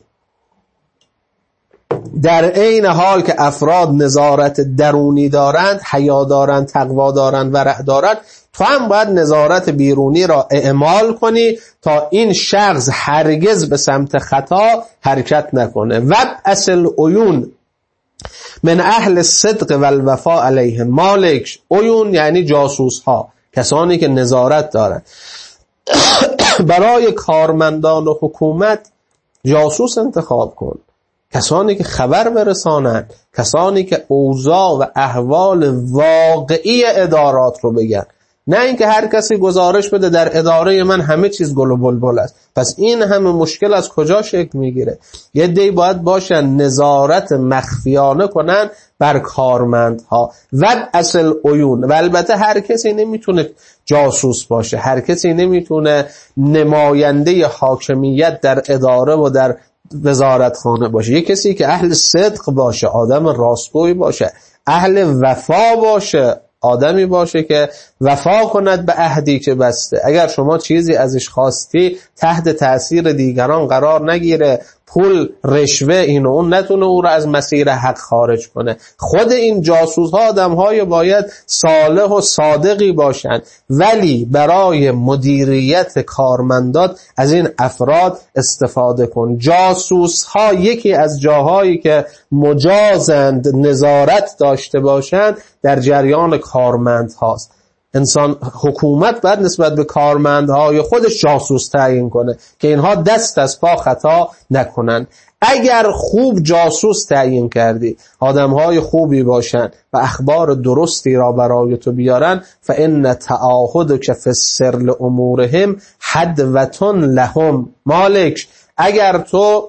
در عین حال که افراد نظارت درونی دارند، حیا دارند، تقوا دارند، ورع دارند، تو هم باید نظارت بیرونی را اعمال کنی تا این شخص هرگز به سمت خطا حرکت نکنه. وبعث العیون من اهل الصدق والوفاء علیهم، مالک عیون یعنی جاسوس ها، کسانی که نظارت دارند. برای کارمندان و حکومت جاسوس انتخاب کن، کسانی که خبر برسانند، کسانی که اوضاع و احوال واقعی ادارات رو بگن. نه اینکه هر کسی گزارش بده در اداره من همه چیز گل و بلبل است. پس این همه مشکل از کجا شکل میگیره؟ یه عده‌ای باید باشن نظارت مخفیانه کنن بر کارمندها و اصل عیون. و البته هر کسی نمیتونه جاسوس باشه، هر کسی نمیتونه نماینده حاکمیت در اداره و در وزارتخانه باشه. یه کسی که اهل صدق باشه، آدم راستگوی باشه، اهل وفا باشه، آدمی باشه که وفا کند به عهدی که بسته. اگر شما چیزی ازش خواستی تحت تأثیر دیگران قرار نگیره، پول، رشوه، این و اون، نتونه او را از مسیر حق خارج کنه. خود این جاسوس ها آدم های باید صالح و صادقی باشند، ولی برای مدیریت کارمندات از این افراد استفاده کن. جاسوس ها یکی از جاهایی که مجازند نظارت داشته باشند در جریان کارمند هاست. انسان حکومت باید نسبت به کارمندهای خودش جاسوس تعیین کنه که اینها دست از پا خطا نکنن. اگر خوب جاسوس تعیین کردی، آدمهای خوبی باشن و اخبار درستی را برای تو بیارن، فإن تعاهدک فی السر لامورهم حدوة لهم. مالک، اگر تو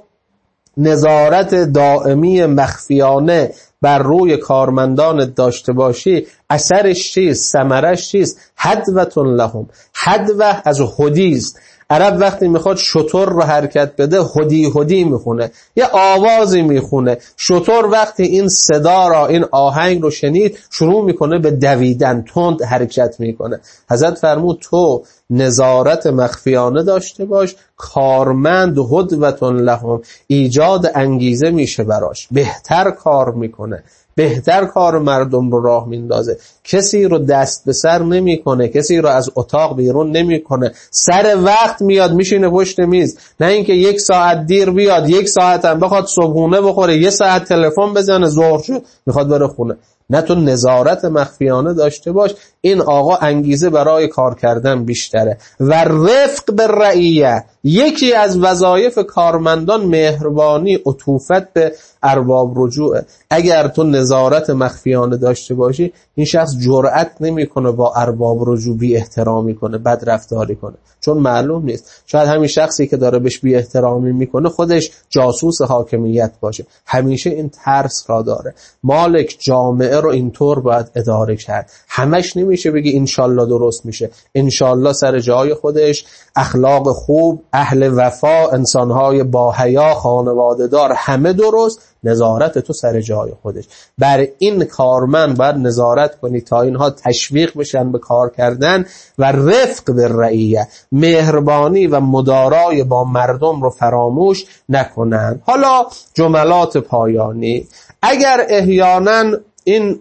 نظارت دائمی مخفیانه بر روی کارمندان داشته باشی، اثرش چیست؟ ثمرش چیست؟ حدوة لهم. حدوة از هدیست. عرب وقتی میخواد شتر رو حرکت بده هدی هدی میخونه، یه آوازی میخونه. شتر وقتی این صدا را، این آهنگ رو شنید، شروع میکنه به دویدن، تند حرکت میکنه. حضرت فرمود تو نظارت مخفیانه داشته باش، کارمند هدوة لهم، ایجاد انگیزه میشه براش، بهتر کار میکنه، بهتر کار مردم رو راه میندازه، کسی رو دست به سر نمیکنه، کسی رو از اتاق بیرون نمیکنه، سر وقت میاد میشینه پشت میز، نه اینکه یک ساعت دیر بیاد، یک ساعت هم بخواد صبحونه بخوره، یه ساعت تلفن بزنه ظهر شد میخواد بره خونه. نه، تو نظارت مخفیانه داشته باش. این آقا انگیزه برای کار کردن بیشتره. و رفق به رعیه، یکی از وظایف کارمندان مهربانی، عطوفت به ارباب رجوعه. اگر تو نظارت مخفیانه داشته باشی، این شخص جرأت نمیکنه با ارباب رجوع بی احترامی کنه، بد رفتاری کنه، چون معلوم نیست، شاید همین شخصی که داره بهش بی احترامی میکنه خودش جاسوس حاکمیت باشه. همیشه این ترس را داره. مالک، جامعه رو اینطور باید اداره کرد. همش نمیشه بگی انشالله درست میشه. انشالله سر جای خودش، اخلاق خوب، اهل وفا، انسانهای با حیا، خانواده دار، همه درست، نظارت تو سر جای خودش. بر این کارمند باید نظارت کنی تا اینها تشویق بشن به کار کردن. و رفق به رعیه، مهربانی و مدارای با مردم رو فراموش نکنن. حالا جملات پایانی، اگر احیانا این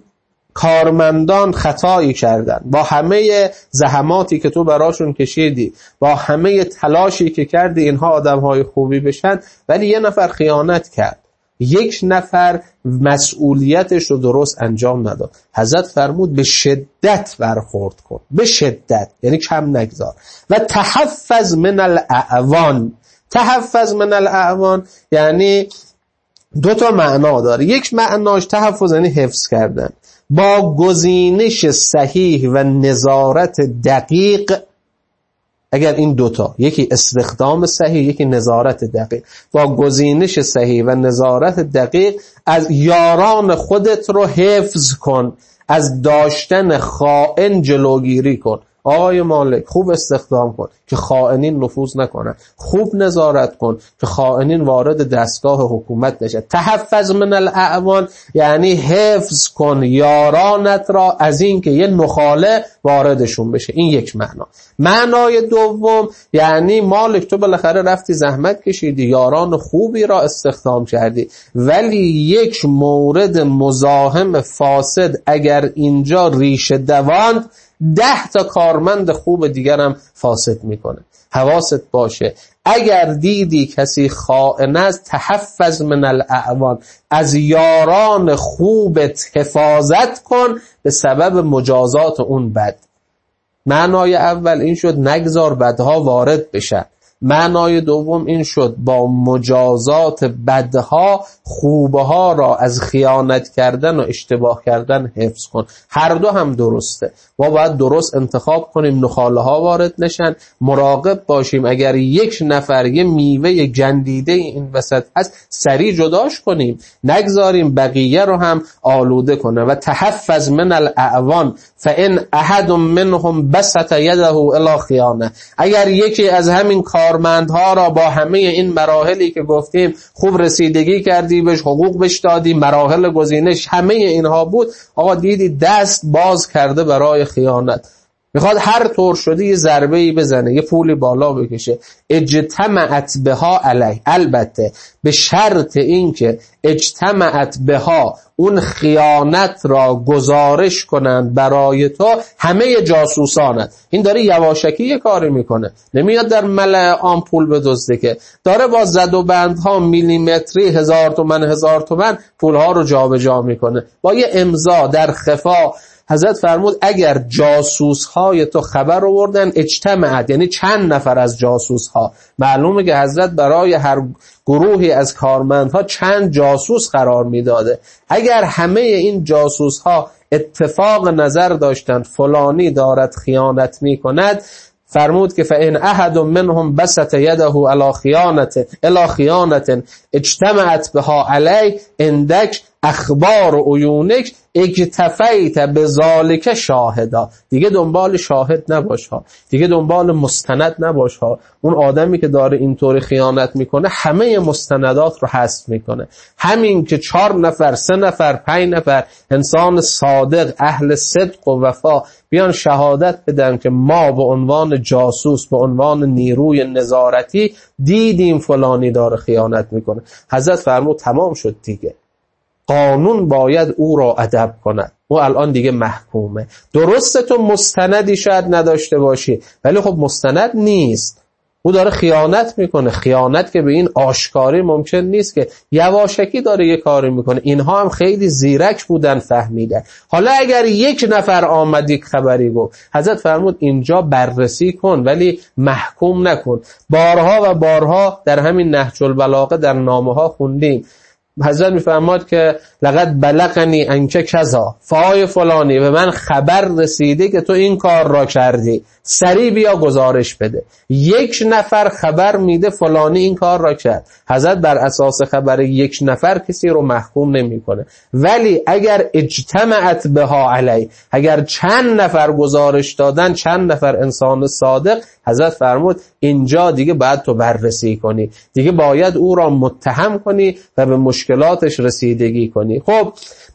کارمندان خطایی کردن، با همه زحماتی که تو براشون کشیدی، با همه تلاشی که کردی اینها آدمهای خوبی بشن، ولی یه نفر خیانت کرد، یک نفر مسئولیتش رو درست انجام نداد، حضرت فرمود به شدت برخورد کن، به شدت، یعنی کم نگذار. و تحفظ من الاعوان. تحفظ من الاعوان یعنی دو تا معنا داره. یک معناش تحفظ یعنی حفظ کردن، با گزینش صحیح و نظارت دقیق. اگر این دوتا، یکی استخدام صحیح، یکی نظارت دقیق، با گزینش صحیح و نظارت دقیق از یاران خودت رو حفظ کن، از داشتن خائن جلوگیری کن. آقای مالک، خوب استخدام کن که خائنین نفوذ نکنن، خوب نظارت کن که خائنین وارد دستگاه حکومت نشه. تحفظ من الاعوان یعنی حفظ کن یارانت را از این که یه نخاله واردشون بشه. این یک معنا. معنای دوم یعنی مالک، تو بالاخره رفتی زحمت کشیدی، یاران خوبی را استخدام کردی، ولی یک مورد مزاحم فاسد اگر اینجا ریشه دواند، ده تا کارمند خوب دیگرم فاسد میکنه. حواست باشه. اگر دیدی کسی خائن است، تحفظ من الاعوان، از یاران خوبت حفاظت کن به سبب مجازات اون بد. معنای اول این شد نگذار بدها وارد بشه. معنای دوم این شد با مجازات بدها خوبها را از خیانت کردن و اشتباه کردن حفظ کن. هر دو هم درسته. ما باید درست انتخاب کنیم نخاله ها وارد نشن، مراقب باشیم اگر یک نفر یه میوه گندیده این وسط هست سریع جداش کنیم، نگذاریم بقیه رو هم آلوده کنه. و تحفظ من الاعوان فان احد منهم بسط یده الی خیانه، اگر یکی از همین کارمندها را با همه این مراحلی که گفتیم خوب رسیدگی کردی، بهش حقوق بهش دادی، مراحل گزینش همه اینها بود، آقا دیدی دست باز کرده برای خیانت، میخواد هر طور شده یه ضربه‌ای بزنه، یه پولی بالا بکشه، اجتمعت بها علیه، البته به شرط اینکه اجتمعت بها اون خیانت را گزارش کنند برای تو همه جاسوسانت. این داره یواشکی یه کاری میکنه، نمیاد در ملأ عام پول بدزده، که داره با زد و بندها میلیمتری هزار تومن هزار تومن پولها رو جابجا میکنه با یه امضا در خفا. حضرت فرمود اگر جاسوس های تو خبر آوردن اجتماعت، یعنی چند نفر از جاسوس ها، معلومه که حضرت برای هر گروهی از کارمندها چند جاسوس قرار میداده، اگر همه این جاسوس ها اتفاق نظر داشتند فلانی دارد خیانت میکند، فرمود که فإن احد منهم بسط یده الی خیانت الی خیانت اجتمعت بها علی اندک اخبار و عیونک اکتفیت بذالک شاهدا، دیگه دنبال شاهد نباش ها، دیگه دنبال مستند نباش ها. اون آدمی که داره اینطوری خیانت میکنه همه مستندات رو حذف میکنه. همین که چهار نفر سه نفر پنج نفر انسان صادق اهل صدق و وفا بیان شهادت بدن که ما به عنوان جاسوس به عنوان نیروی نظارتی دیدیم فلانی داره خیانت میکنه، حضرت فرمود تمام شد دیگه، قانون باید او را ادب کند، او الان دیگه محکومه. درسته تو مستندی شاید نداشته باشی ولی خب مستند نیست، او داره خیانت میکنه، خیانت که به این آشکاری ممکن نیست، که یواشکی داره یه کاری میکنه. اینها هم خیلی زیرک بودن فهمیدن. حالا اگر یک نفر آمدی خبری گفت، حضرت فرمود اینجا بررسی کن ولی محکوم نکن. بارها و بارها در همین نهج البلاغه در نامه ها خوندیم، حضرت میفرماد که لقد بلغنی انک کذا، فای فلانی به من خبر رسیده که تو این کار را کردی، سریع بیا گزارش بده. یک نفر خبر میده فلانی این کار را کرد، حضرت بر اساس خبر یک نفر کسی رو محکوم نمیکنه. ولی اگر اجتمعت بها علی، اگر چند نفر گزارش دادن، چند نفر انسان صادق، حضرت فرمود اینجا دیگه باید تو بررسی کنی، دیگه باید او را متهم کنی و به مشکلاتش رسیدگی کنی. خب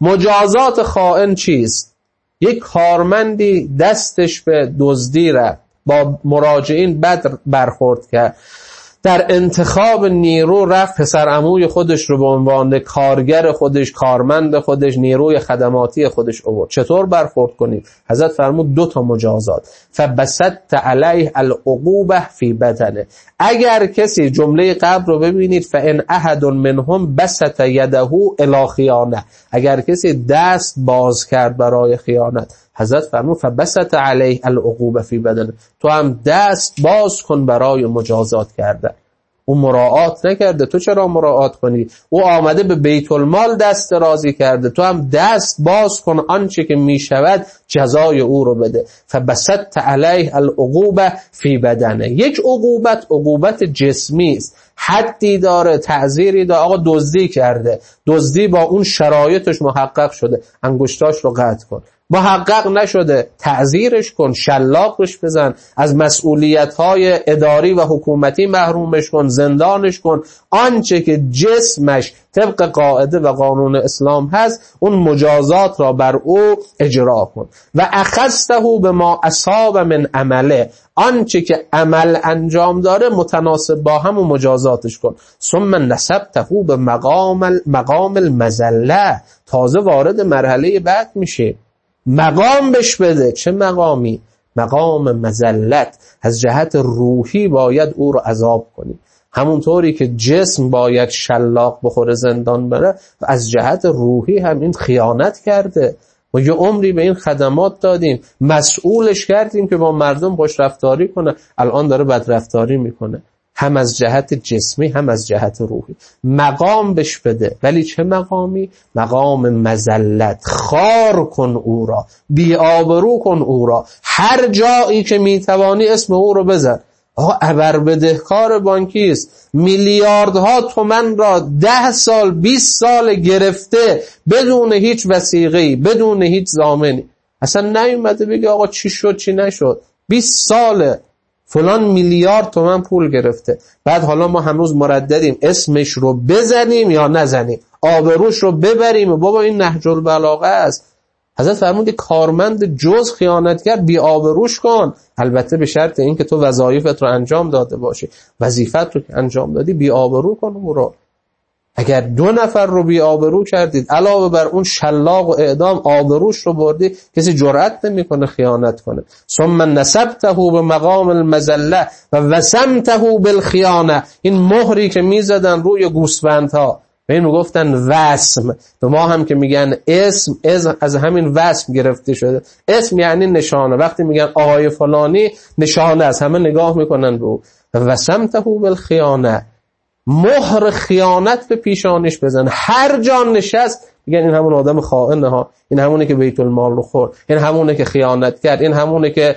مجازات خائن چیست؟ یک کارمندی دستش به دزدی رفت، با مراجعین بد برخورد کرد، در انتخاب نیرو رفت پسر عموی خودش رو به عنوان کارگر خودش، کارمند خودش، نیروی خدماتی خودش آورد. چطور برخورد کنید؟ حضرت فرمود دو تا مجازات. فبسطت علیه العقوبه فی بدنه، اگر کسی جمله قبل رو ببینید فان احد منهم بسط یده الی خیانه، اگر کسی دست باز کرد برای خیانت، حضرت فرمود فبسط علیه العقوبه فی بدنه، تو هم دست باز کن برای مجازات کردن. او مراعات نکرده، تو چرا مراعات کنی؟ او آمده به بیت المال دست درازی کرده، تو هم دست باز کن، آنچه که می شود جزای او رو بده. فبسطت علیه العقوبه فی بدنه. یک عقوبت عقوبت جسمی است، حدی داره، تعزیری داره. آقا دزدی کرده، دزدی با اون شرایطش محقق شده، انگشتاش رو قطع کن. محقق نشده، تعزیرش کن، شلاقش بزن، از مسئولیت‌های اداری و حکومتی محرومش کن، زندانش کن. آنچه که جسمش طبق قاعده و قانون اسلام هست اون مجازات را بر او اجرا کن. و اخذته به ما اصاب من عمله، آنچه که عمل انجام داره متناسب با هم و مجازاتش کن. ثم نسبته به مقام مقام المذله، تازه وارد مرحله بعد میشه، مقام بش بده. چه مقامی؟ مقام مذلت. از جهت روحی باید او رو عذاب کنی، همونطوری که جسم باید شلاق بخوره زندان بره، و از جهت روحی هم این خیانت کرده. و یه عمری به این خدمات دادیم، مسئولش کردیم که با مردم خوش رفتاری کنه، الان داره بد رفتاری میکنه. هم از جهت جسمی هم از جهت روحی. مقام بش بده، ولی چه مقامی؟ مقام مذلت. خار کن او را، بی‌آبرو کن او را، هر جایی که میتوانی اسم او رو بزن. آقا ابربدهکار بانکی است، میلیاردها تومن را ده سال بیست سال گرفته بدون هیچ وثیقه‌ای، بدون هیچ ضامنی. اصلا نیومده بگه آقا چی شد چی نشد. بیست ساله فلان میلیارد تومن پول گرفته. بعد حالا ما هنوز مرددیم اسمش رو بزنیم یا نزنیم، آبروش رو ببریم. و بابا این نهج البلاغه است. حضرت فرمود کارمند جز خیانتگر بی آبروش کن، البته به شرط این که تو وظایفت رو انجام داده باشی. وظیفت رو که انجام دادی بی آبرو کن او رو. اگر دو نفر رو بی آبرو کردید، علاوه بر اون شلاق و اعدام آبروش رو بردی، کسی جرأت نمیکنه خیانت کنه. ثم نسبته به مقام المذله و وسمته بالخیانه. این مهری که میزدن روی گوسفندها به اینو گفتن وسم. به ما هم که میگن اسم، از همین وسم گرفته شده. اسم یعنی نشانه. وقتی میگن آقای فلانی، نشانه است، همه نگاه میکنن به او. وسمته بالخیانه، مهر خیانت به پیشانیش بزن. هر جا نشست میگن این همون آدم خائنه ها، این همونه که بیت المال رو خورد، این همونه که خیانت کرد، این همونه که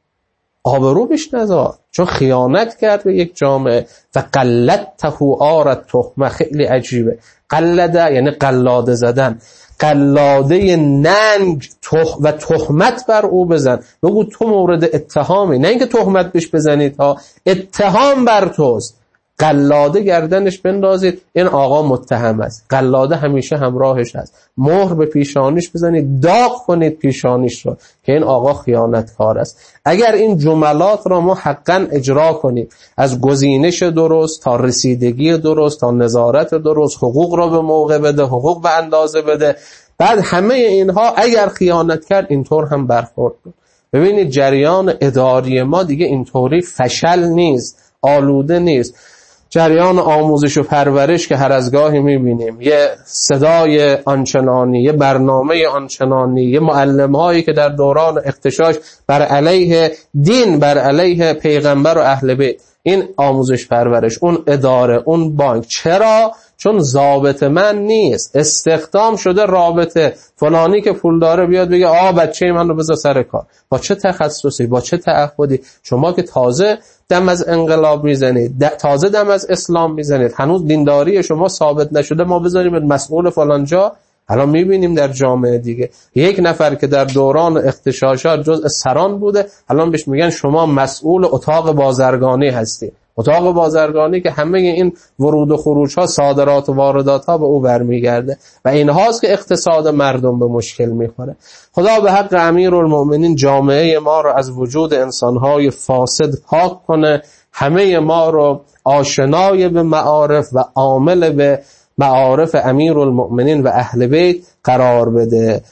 آبرو بش نذار، چون خیانت کرد به یک جامعه. و قلدته آرت تهمه. خیلی عجیبه. قلده یعنی قلاده زدن. قلاده ننگ و تهمت بر او بزن. بگو تو مورد اتهامی، نه اینکه تهمت بهش بزنید ها، اتهام بر توست. قلاده گردنش بندازید، این آقا متهم است. قلاده همیشه همراهش هست. مهر به پیشانیش بزنید، داغ کنید پیشانیش رو که این آقا خیانتکار است. اگر این جملات را ما حقا اجرا کنیم، از گزینش درست تا رسیدگی درست تا نظارت درست، حقوق را به موقع بده، حقوق به اندازه بده، بعد همه اینها اگر خیانت کرد اینطور هم برخورد کن. ببینید جریان اداری ما دیگه اینطوری فشل نیست، آلوده نیست. جریان آموزش و پرورش که هر از گاهی میبینیم، یه صدای آنچنانی، یه برنامه آنچنانی، یه معلم‌هایی که در دوران اغتشاش بر علیه دین، بر علیه پیغمبر و اهل بیت، این آموزش پرورش، اون اداره، اون بانک. چرا؟ چون ضابط من نیست، استخدام شده رابطه فلانی که پول داره بیاد بگه آ بچه من رو بذار سر کار. با چه تخصصی، با چه تعهدی؟ شما که تازه دم از انقلاب میزنید، تازه دم از اسلام میزنید، هنوز دینداری شما ثابت نشده، ما بذاریم مسئول فلان جا. الان میبینیم در جامعه دیگه یک نفر که در دوران اغتشاشات جزء سران بوده، الان بهش میگن شما مسئول اتاق بازرگانی هستی. اتاق بازرگانی که همه این ورود و خروج ها، صادرات و واردات ها به او برمیگرده و این هاست که اقتصاد مردم به مشکل میخوره. خدا به حق امیرالمؤمنین جامعه ما رو از وجود انسانهای فاسد پاک کنه، همه ما رو آشنای به معارف و عامل به معارف امیرالمؤمنین و اهل بیت قرار بده.